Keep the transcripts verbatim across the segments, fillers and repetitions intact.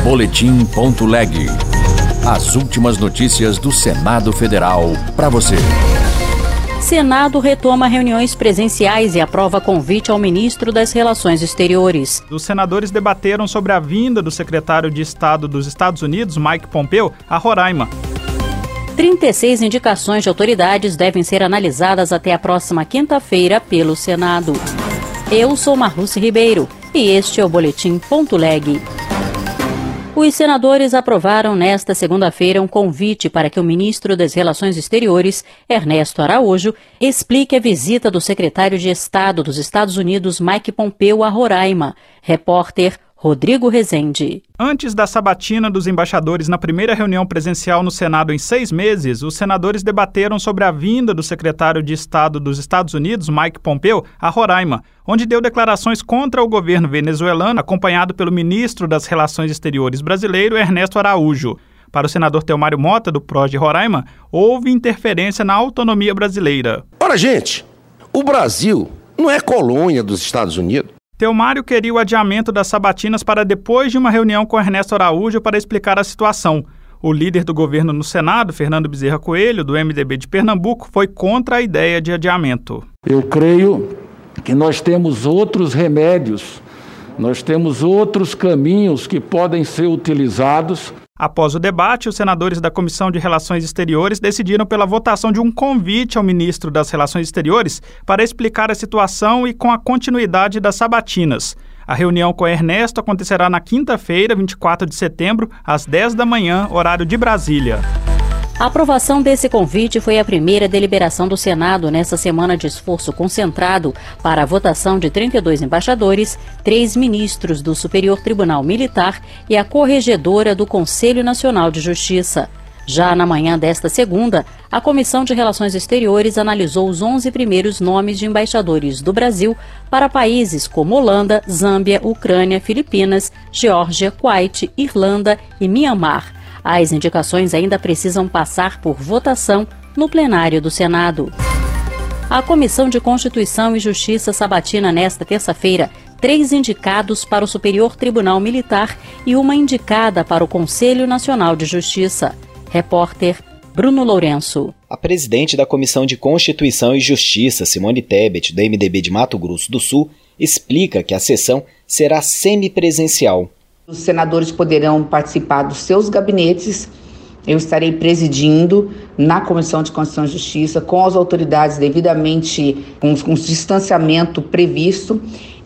Boletim.leg. As últimas notícias do Senado Federal para você. Senado retoma reuniões presenciais e aprova convite ao ministro das Relações Exteriores. Os senadores debateram sobre a vinda do secretário de Estado dos Estados Unidos, Mike Pompeo, a Roraima. trinta e seis indicações de autoridades devem ser analisadas até a próxima quinta-feira pelo Senado. Eu sou Marluce Ribeiro e este é o Boletim.leg. Os senadores aprovaram nesta segunda-feira um convite para que o ministro das Relações Exteriores, Ernesto Araújo, explique a visita do secretário de Estado dos Estados Unidos, Mike Pompeo, a Roraima. Repórter Rodrigo Rezende. Antes da sabatina dos embaixadores na primeira reunião presencial no Senado em seis meses, os senadores debateram sobre a vinda do secretário de Estado dos Estados Unidos, Mike Pompeo, a Roraima, onde deu declarações contra o governo venezuelano, acompanhado pelo ministro das Relações Exteriores brasileiro, Ernesto Araújo. Para o senador Teomário Mota, do P R O de Roraima, houve interferência na autonomia brasileira. Ora, gente, o Brasil não é colônia dos Estados Unidos. Teomário queria o adiamento das sabatinas para depois de uma reunião com Ernesto Araújo para explicar a situação. O líder do governo no Senado, Fernando Bezerra Coelho, do M D B de Pernambuco, foi contra a ideia de adiamento. Eu creio que nós temos outros remédios, nós temos outros caminhos que podem ser utilizados. Após o debate, os senadores da Comissão de Relações Exteriores decidiram pela votação de um convite ao ministro das Relações Exteriores para explicar a situação e com a continuidade das sabatinas. A reunião com Ernesto acontecerá na quinta-feira, vinte e quatro de setembro, às dez da manhã, horário de Brasília. A aprovação desse convite foi a primeira deliberação do Senado nessa semana de esforço concentrado para a votação de trinta e dois embaixadores, três ministros do Superior Tribunal Militar e a corregedora do Conselho Nacional de Justiça. Já na manhã desta segunda, a Comissão de Relações Exteriores analisou os onze primeiros nomes de embaixadores do Brasil para países como Holanda, Zâmbia, Ucrânia, Filipinas, Geórgia, Kuwait, Irlanda e Mianmar. As indicações ainda precisam passar por votação no plenário do Senado. A Comissão de Constituição e Justiça sabatina nesta terça-feira três indicados para o Superior Tribunal Militar e uma indicada para o Conselho Nacional de Justiça. Repórter Bruno Lourenço. A presidente da Comissão de Constituição e Justiça, Simone Tebet, do M D B de Mato Grosso do Sul, explica que a sessão será semipresencial. Os senadores poderão participar dos seus gabinetes. Eu estarei presidindo na Comissão de Constituição e Justiça com as autoridades devidamente, com, com o distanciamento previsto,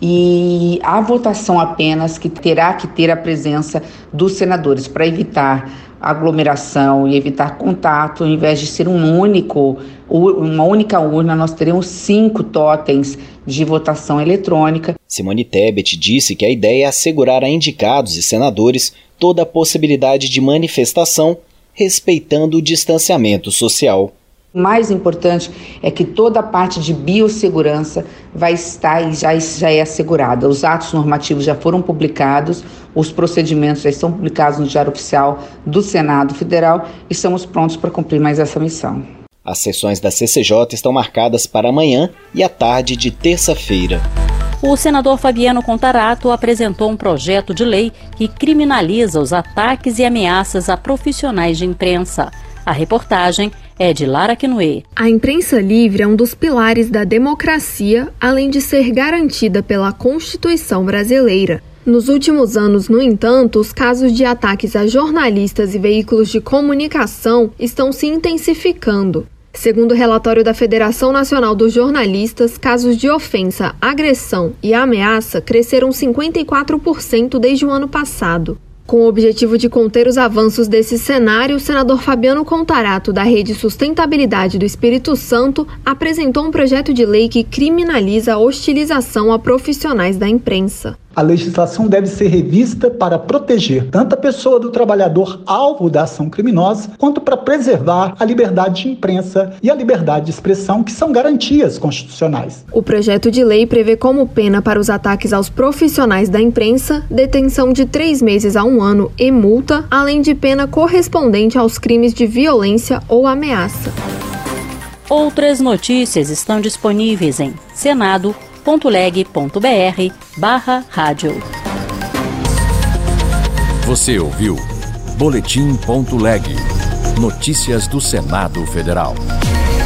e a votação apenas que terá que ter a presença dos senadores para evitar aglomeração e evitar contato. Ao invés de ser um único, uma única urna, nós teremos cinco totens de votação eletrônica. Simone Tebet disse que a ideia é assegurar a indicados e senadores toda a possibilidade de manifestação, respeitando o distanciamento social. O mais importante é que toda a parte de biossegurança vai estar e já, já é assegurada. Os atos normativos já foram publicados, os procedimentos já estão publicados no Diário Oficial do Senado Federal e estamos prontos para cumprir mais essa missão. As sessões da C C J estão marcadas para amanhã e à tarde de terça-feira. O senador Fabiano Contarato apresentou um projeto de lei que criminaliza os ataques e ameaças a profissionais de imprensa. A reportagem é de Lara Quinoe. A imprensa livre é um dos pilares da democracia, além de ser garantida pela Constituição brasileira. Nos últimos anos, no entanto, os casos de ataques a jornalistas e veículos de comunicação estão se intensificando. Segundo o relatório da Federação Nacional dos Jornalistas, casos de ofensa, agressão e ameaça cresceram cinquenta e quatro por cento desde o ano passado. Com o objetivo de conter os avanços desse cenário, o senador Fabiano Contarato, da Rede Sustentabilidade do Espírito Santo, apresentou um projeto de lei que criminaliza a hostilização a profissionais da imprensa. A legislação deve ser revista para proteger tanto a pessoa do trabalhador alvo da ação criminosa, quanto para preservar a liberdade de imprensa e a liberdade de expressão, que são garantias constitucionais. O projeto de lei prevê como pena para os ataques aos profissionais da imprensa detenção de três meses a um ano e multa, além de pena correspondente aos crimes de violência ou ameaça. Outras notícias estão disponíveis em senado ponto leg ponto br barra rádio. Você ouviu Boletim Ponto Leg. Notícias do Senado Federal.